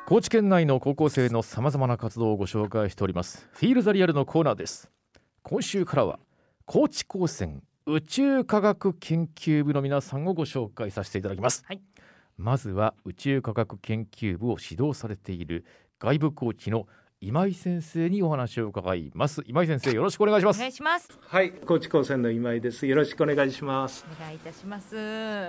高知県内の高校生のさまざまな活動をご紹介しておりますフィールザリアルのコーナーです。今週からは高知高専宇宙科学研究部の皆さんをご紹介させていただきます、まずは宇宙科学研究部を指導されている外部コーチの今井先生にお話を伺います。今井先生、よろしくお願いします。 お願いします。 はい、高知高専の今井です。よろしくお願いします。 お願いいたします。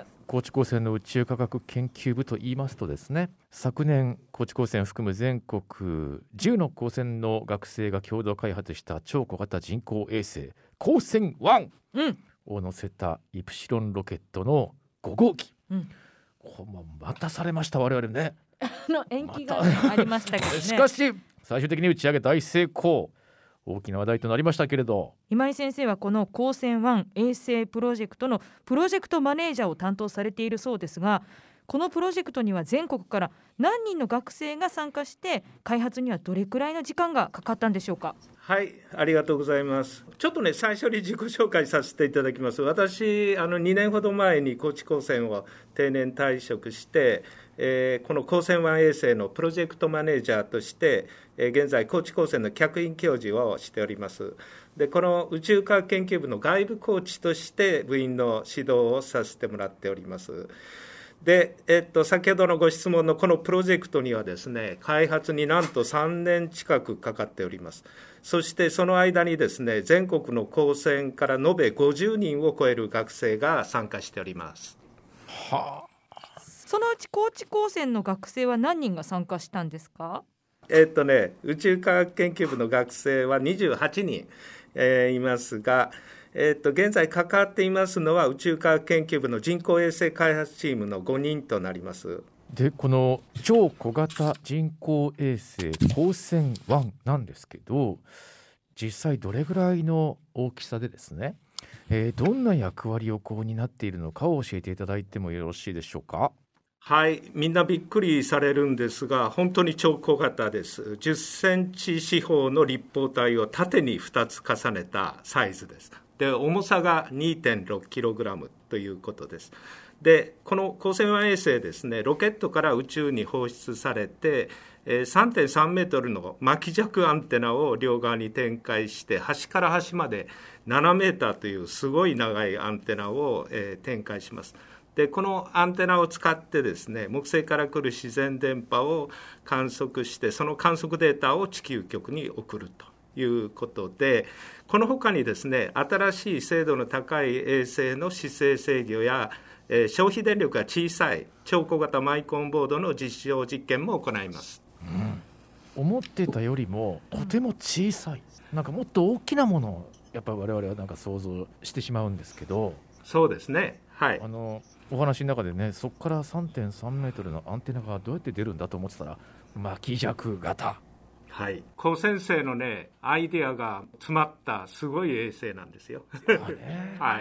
高知高専の宇宙科学研究部と言いますとですね、昨年高知高専を含む全国10の高専の学生が共同開発した超小型人工衛星高専1を乗せたイプシロンロケットの5号機、待たされました我々ね。 延期がありましたけどね。 しかし最終的に打ち上げ大成功、大きな話題となりましたけれど、 今井先生はこの高専1衛星プロジェクトのプロジェクトマネージャーを担当されているそうですが、このプロジェクトには全国から何人の学生が参加して開発にはどれくらいの時間がかかったんでしょうか。 はい、ありがとうございます。ちょっとね、最初に自己紹介させていただきます。私2年ほど前に高知高専を定年退職して、この高専1衛星のプロジェクトマネージャーとして、現在高知高専の客員教授をしております。で、この宇宙科学研究部の外部コーチとして部員の指導をさせてもらっております。で、先ほどのご質問のこのプロジェクトにはですね、開発になんと3年近くかかっております。そしてその間にですね、全国の高専から延べ50人を超える学生が参加しております。 そのうち高知高専の学生は何人が参加したんですか。 宇宙科学研究部の学生は28人、いますが、現在関わっていますのは宇宙科学研究部の人工衛星開発チームの5人となります。 で、この超小型人工衛星高専1なんですけど、実際どれぐらいの大きさでですね、どんな役割を担っているのかを教えていただいてもよろしいでしょうか。 はい、みんなびっくりされるんですが、本当に超小型です。10センチ四方の立方体を縦に2つ重ねたサイズです。で、重さが 2.6 キログラムということです。で、この高専1衛星ですね、ロケットから宇宙に放出されて、3.3 メートルの巻き尺アンテナを両側に展開して、端から端まで7メーターというすごい長いアンテナを、展開します。で、このアンテナを使ってですね、木星から来る自然電波を観測して、その観測データを地球局に送るということで、この他にですね、新しい精度の高い衛星の姿勢制御や、消費電力が小さい超小型マイコンボードの実証実験も行います。 思ってたよりもとても小さい、なんかもっと大きなものをやっぱり我々はなんか想像してしまうんですけど。 そうですね、はい、 お話の中でね、そこから 3.3 メートルのアンテナがどうやって出るんだと思ってたら巻き尺型。 はい、高先生のね、アイデアが詰まったすごい衛星なんですよ。はい、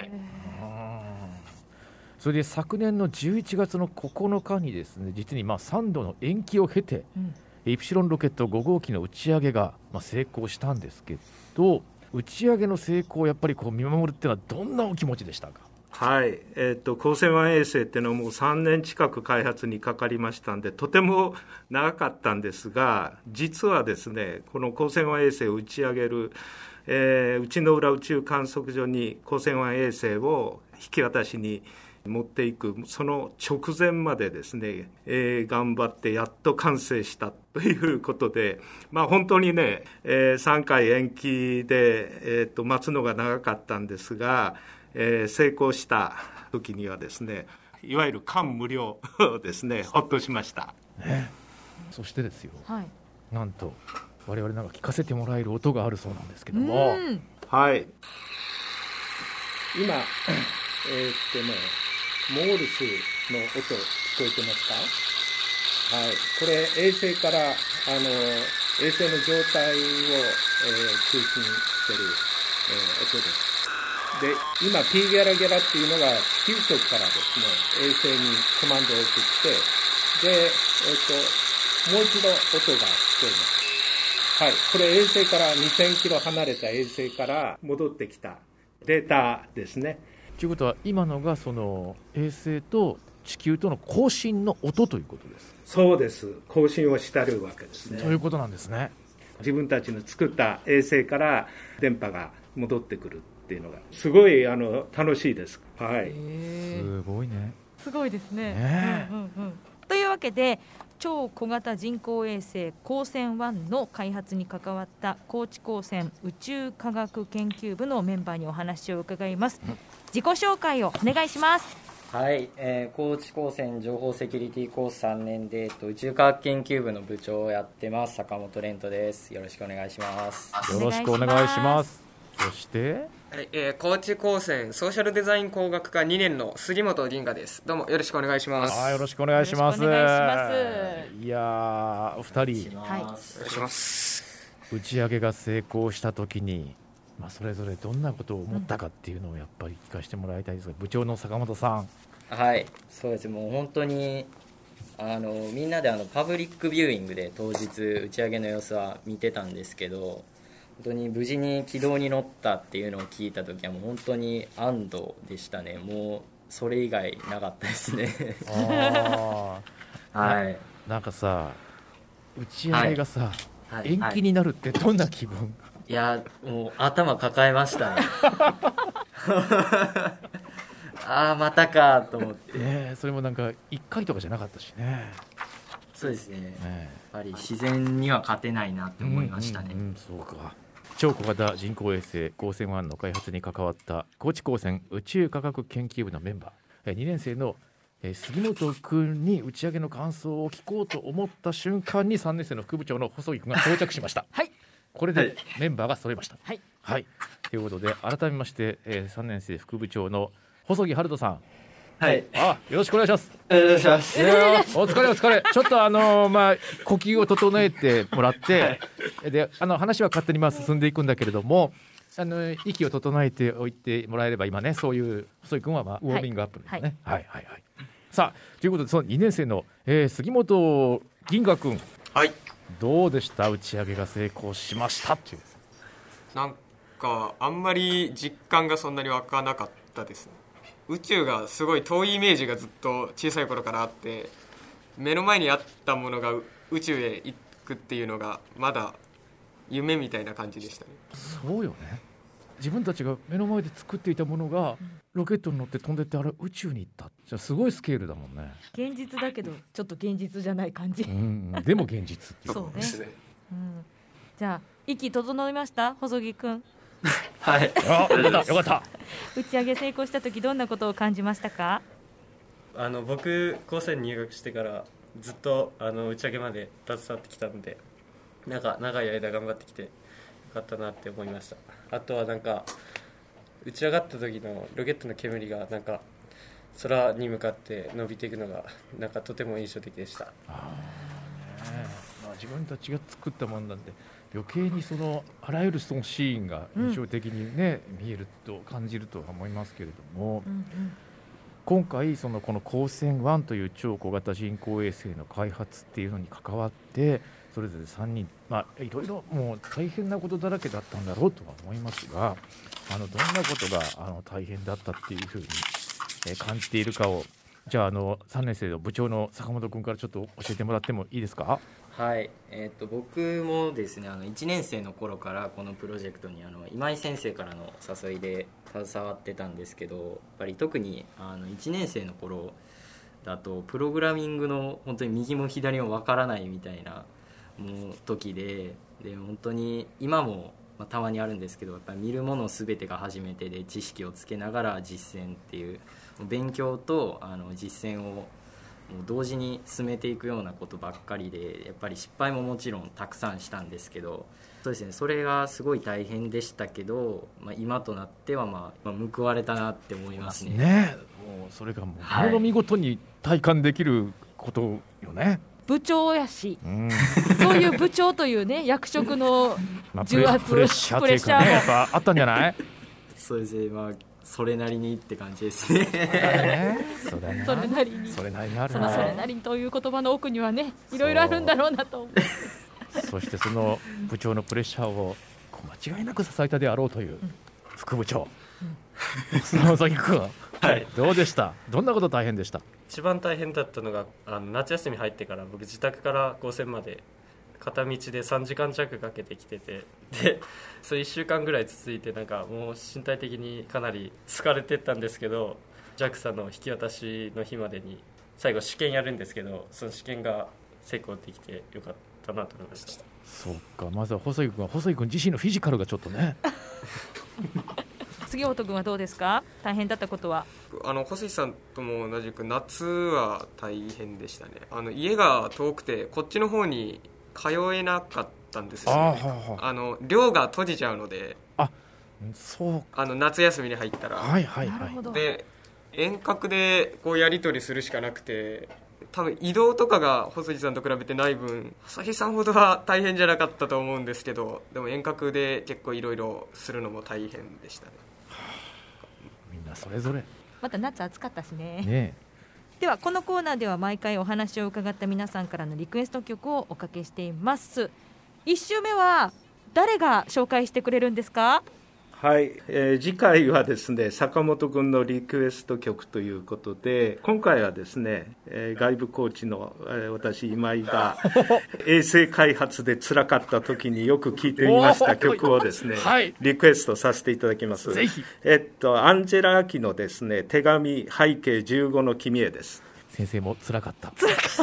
それで昨年の11月の9日にですね、実に3度の延期を経て、イプシロンロケット5号機の打ち上げが成功したんですけど、打ち上げの成功をやっぱり見守るっていうのはどんなお気持ちでしたか。 はい、高専1衛星っていうのはもう3年近く開発にかかりましたんで、とても長かったんですが、実はですね、この高専1衛星を打ち上げる、内之浦宇宙観測所に高専1衛星を引き渡しに持っていく、その直前までですね、頑張ってやっと完成したということで、本当にね、3回延期で、待つのが長かったんですが、成功した時にはですね、いわゆる感無量ですね、ほっとしました、 そしてですよ、なんと我々なんか聞かせてもらえる音があるそうなんですけども、 はい、今モールスの音聞こえてますか。はい、これ衛星から衛星の状態を、通信している、音です。で、今 P ギャラギャラっていうのが地球局からですね、衛星にコマンドを送って、で、もう一度音が聞こえます。はい、これ衛星から2000キロ離れた衛星から戻ってきたデータですね。 ということは今のがその衛星と地球との交信の音ということです。 そうです。交信をしたるわけですね。 ということなんですね。 自分たちの作った衛星から電波が戻ってくるっていうのがすごい楽しいです。はい。 すごいね。 すごいですね。 ねというわけで超小型人工衛星光線1の開発に関わった高知高専宇宙科学研究部のメンバーにお話を伺います。自己紹介をお願いします。 はい、高知高専情報セキュリティコース3年で、宇宙科学研究部の部長をやってます坂本蓮人です。よろしくお願いします。 よろしくお願いします。そして、 はい、高知高専ソーシャルデザイン工学科2年の杉本銀河です。どうもよろしくお願いします。 よろしくお願いします。 よろしくお願いします。 いやお二人、 はい、 お願いします。 打ち上げが成功した時に、それぞれどんなことを思ったかっていうのをやっぱり聞かせてもらいたいですが、部長の坂本さん。 はい、そうです。もう本当にみんなでパブリックビューイングで当日打ち上げの様子は見てたんですけど、本当に無事に軌道に乗ったっていうのを聞いた時はもう本当に安堵でしたね。もうそれ以外なかったですね。はい。 なんかさ、打ち上げがさ、 はい延期になるってどんな気分？ いやもう頭抱えましたね。またかと思って、 それもなんか1回とかじゃなかったしね。 そうですね、やっぱり自然には勝てないなって思いましたね。 そうか。超小型人工衛星光線1の開発に関わった高知高専宇宙科学研究部のメンバー、2年生の杉本君に打ち上げの感想を聞こうと思った瞬間に3年生の副部長の細木君が到着しました。 はい、 これでメンバーが揃いました。 はい、 はい、ということで改めまして、3年生副部長の細木春人さん、 はい、 よろしくお願いします。 お願いします。 お疲れお疲れ。ちょっと呼吸を整えてもらって、で話は勝手に進んでいくんだけれども、息を整えておいてもらえれば、今ね、そういう細井君はウォーミングアップですね。はいはいはい。さあ、ということでその2年生の、杉本銀河君、 はい、 どうでした？打ち上げが成功しましたっていう。 なんかあんまり実感がそんなに湧かなかったですね。宇宙がすごい遠いイメージがずっと小さい頃からあって、目の前にあったものが宇宙へ行くっていうのがまだ夢みたいな感じでしたね。 そうよね。自分たちが目の前で作っていたものがロケットに乗って飛んでって宇宙に行った。じゃあすごいスケールだもんね。 現実だけどちょっと現実じゃない感じ。 でも現実っていう。 そうね。じゃあ息整いました？細木くん。 はい。 よかったよかった。 打ち上げ成功した時どんなことを感じましたか？ 僕高専に入学してからずっと打ち上げまで携わってきたので、なんか長い間頑張ってきてよかったなって思いました。あとはなんか打ち上がった時のロケットの煙がなんか空に向かって伸びていくのがなんかとても印象的でした。 自分たちが作ったものなんで余計にあらゆるそのシーンが印象的にね、見えると感じるとは思いますけれども、今回この光線1という超小型人工衛星の開発っていうのに関わってそれぞれ3人、いろいろもう大変なことだらけだったんだろうとは思いますが、どんなことが大変だったっていうふうに、感じているかを、じゃあ3年生の部長の坂本君からちょっと教えてもらってもいいですか？ はい、僕もですね1年生の頃からこのプロジェクトに今井先生からの誘いで携わってたんですけど、やっぱり特に1年生の頃だとプログラミングの本当に右も左もわからないみたいな時で本当に今もたまにあるんですけど、やっぱり見るもの全てが初めてで知識をつけながら実践っていう勉強と実践を同時に進めていくようなことばっかりで、やっぱり失敗ももちろんたくさんしたんですけど、そうですね、それがすごい大変でしたけど、今となっては報われたなって思いますね。 もうそれがもの見事に体感できることよね。 部長やし、そういう部長というね役職の重圧、 プレッシャーというかね、やっぱあったんじゃない？ そうですね、それなりにって感じですね。 それなりに、 それなりにあるそれなりにという言葉の奥にはね、いろいろあるんだろうなと思う。 そしてその部長のプレッシャーを間違いなく支えたであろうという副部長、佐々木君、 はい、 どうでした？どんなこと大変でした？ 一番大変だったのが夏休み入ってから僕自宅から高専まで片道で3時間弱かけてきてて、でそれ1週間ぐらい続いてなんかもう身体的にかなり疲れてったんですけど、 JAXA の引き渡しの日までに最後試験やるんですけど、その試験が成功できてよかったなと思いました。 そうか、まずは細井君自身のフィジカルがちょっとね杉本君はどうですか？大変だったことは。 細井さんとも同じく夏は大変でしたね。家が遠くてこっちの方に通えなかったんですよね。寮が閉じちゃうので、 そう夏休みに入ったら、 はいはいはい、 なるほど。 で遠隔でこうやり取りするしかなくて、多分移動とかが細井さんと比べてない分、細井さんほどは大変じゃなかったと思うんですけど、でも遠隔で結構いろいろするのも大変でしたね。 みんなそれぞれまた夏暑かったしね。 ね。 ではこのコーナーでは毎回お話を伺った皆さんからのリクエスト曲をおかけしています。1週目は誰が紹介してくれるんですか？ はい、次回はですね、坂本君のリクエスト曲ということで、今回はですね、外部コーチの、私今井が衛星開発で辛かった時によく聴いてみました曲をですね、 はい、 リクエストさせていただきます。 ぜひ。 アンジェラ・アキのですね、手紙背景15の君へです。 先生も辛かった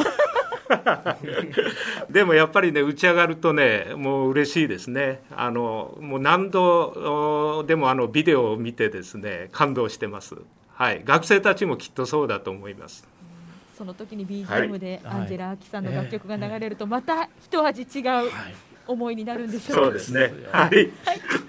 でもやっぱりね、打ち上がるとね、もう嬉しいですね。もう何度でもビデオを見てですね、感動してます。はい、学生たちもきっとそうだと思います。 その時に BGM でアンジェラ・アキさんの楽曲が流れるとまた一味違う思いになるんでしょう。 そうですね。はい。